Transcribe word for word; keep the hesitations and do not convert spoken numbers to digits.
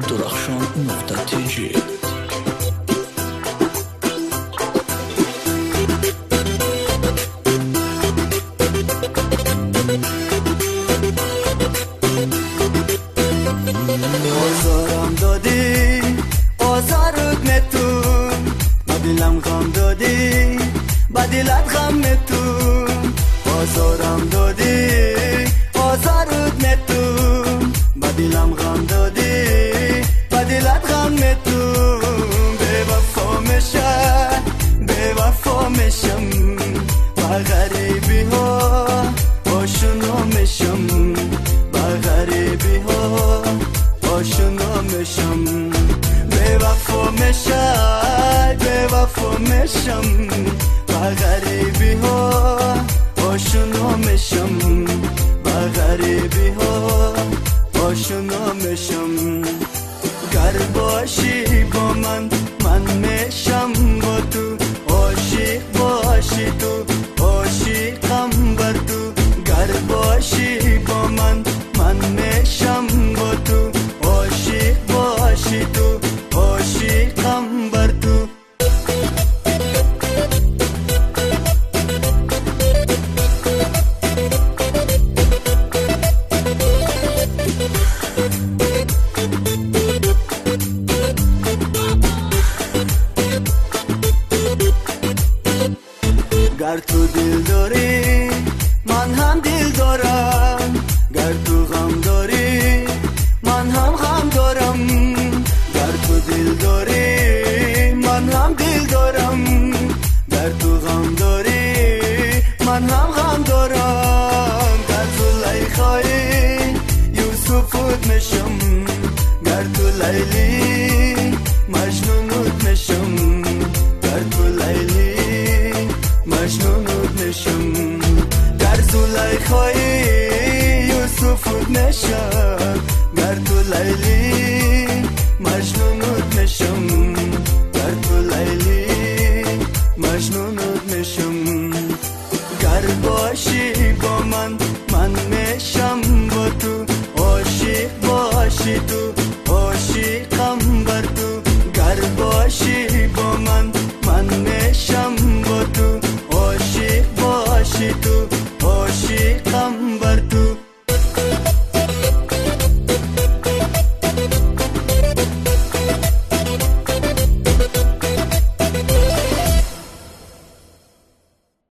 درخشان نقطه تی جی. آزارم دادی آزارت نتون با دلم غم دادی با دلت غم نتون آزارم دادی آزارت نتون با دلم غم دادی با دلت غم نتون به وفا میشه به وفا میشم با غریبی ها آشنا میشم با غریبی ها آشنا میشم به وفا میشه به وفا میشم با غریبی ها آشنا میشم با غریبی ها آشنا میشم گر باشی با من من میشم با تو عاشق باشی تو عاشقم بر تو گر باشی با من من میشم با تو عاشق باشی تو عاشقم بر تو گر تو دل داری من هم دل دارم گر تو غم داری من هم غم دارم گر تو دل داری من هم دل دارم گر تو غم داری من هم غم دارم گر تو لیخایی یوسفت میشم گر تو لیلی مجنونت میشم گر تو لیلی مجنونت میشم گر زلیخایی یوسفت میشم گر تو لیلی مجنونت میشم گر تو لیلی مجنونت میشم گر باشی با من من میشم با تو عاشق باشی تو عاشقم بر تو گر باشی با من من میشم با تو عاشق باشی تو